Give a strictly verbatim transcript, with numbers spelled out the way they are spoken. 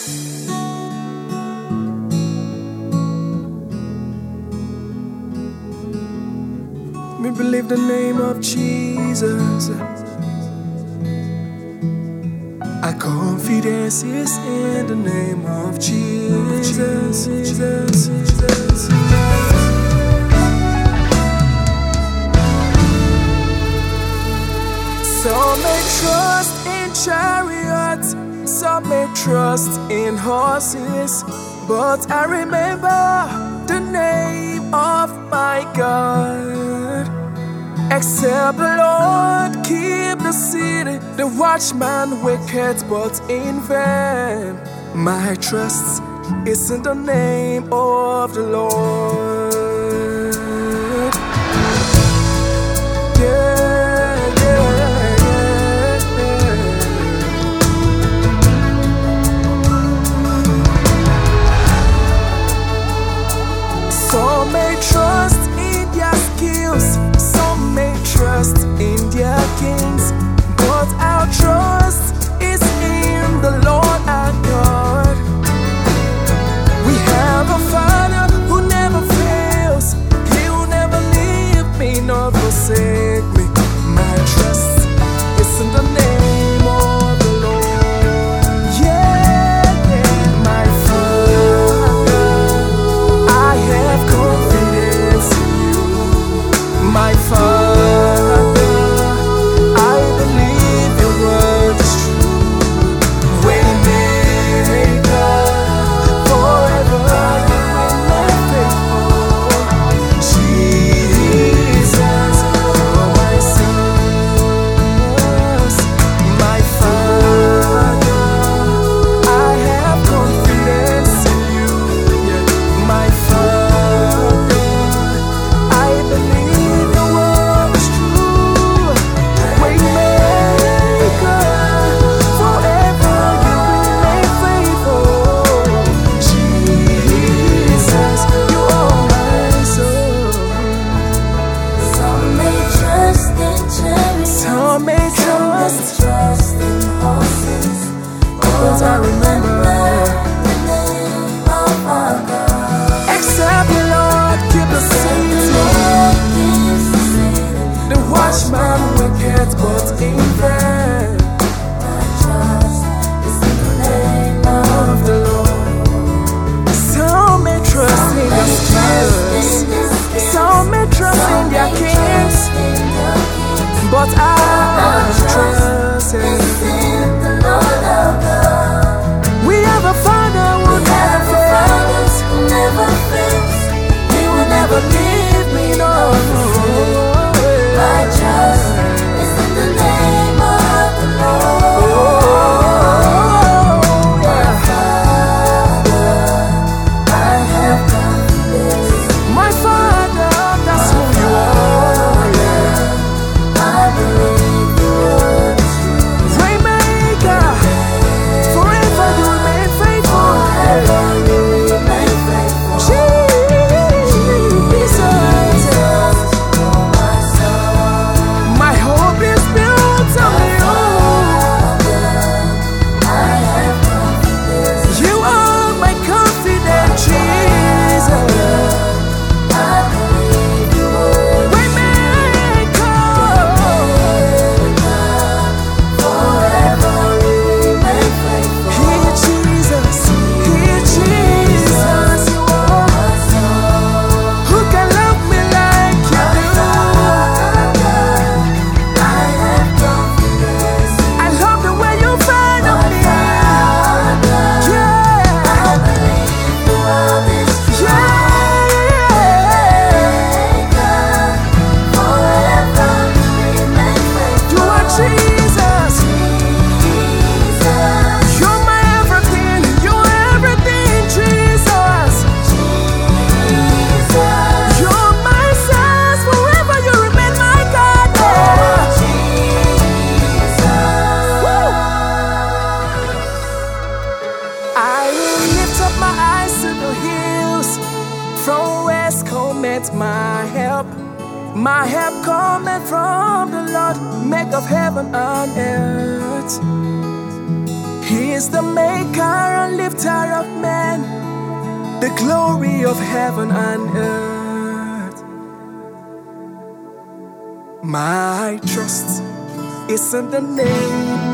Me believe the name of Jesus. Our confidence is in the name of Jesus. Jesus, Jesus. Some may trust in chariots, some may trust in horses, but I remember the name of my God. Except the Lord keep the city, the watchman waketh but in vain. My trust is in the name of the Lord. Yeah, yeah, yeah, yeah. Some may trust in their skills, some may trust in their kings, but our trust is in the Lord our God. We have a Father who never fails, He will never leave me nor forsake me. My trust is in the name of the Lord. Yeah, yeah, my Father, I have confidence in you. My Father, I believe your word is true. Waymaker, forever you remain faithful. Jesus, you're my source. My Father, I have confidence in you. Yeah. My Father, I believe your word is true. Waymaker, forever you remain faithful. Jesus, you are my soul. Some may trust in chariots, Some may some trust, may trust in horses, but I remember, the name of our God. except the Lord keep the city, Lord gives the city, the watchman waketh but in vain. my trust is in the name of Of the Lord, some may trust in their skills, some may trust in their kings, but I trust in in the Lord our God. we have a Father who We have never a Father fails. who never fails. He will never leave me, no. My trust is in the name of the Lord. Oh, yeah. Father, I have confidence. My Father, that's who you are. Yeah. I believe your word is true. Waymaker, forever you remain faithful. Forever you remain faithful. Jesus, You're my soul. my hope is built on you. I have confidence. You are my confident Jesus. I believe your word. Waymaker, Forever you remain faithful. here Jesus, here Jesus, you are. My soul. Who can love me like you do? I have confidence. I love the way you find me. Yeah, I believe the world is true. yeah. Forever you remain faithful. You are Jesus. Jesus, You're my everything. You're everything, Jesus. Jesus, You're my source. Forever you remain my God. Yeah. Woo. I will lift up my eyes to the hills. From whence cometh my help? My help cometh from the Lord, make of heaven and earth. He is the maker and lifter creator of man, the glory of heaven and earth. My trust is in the name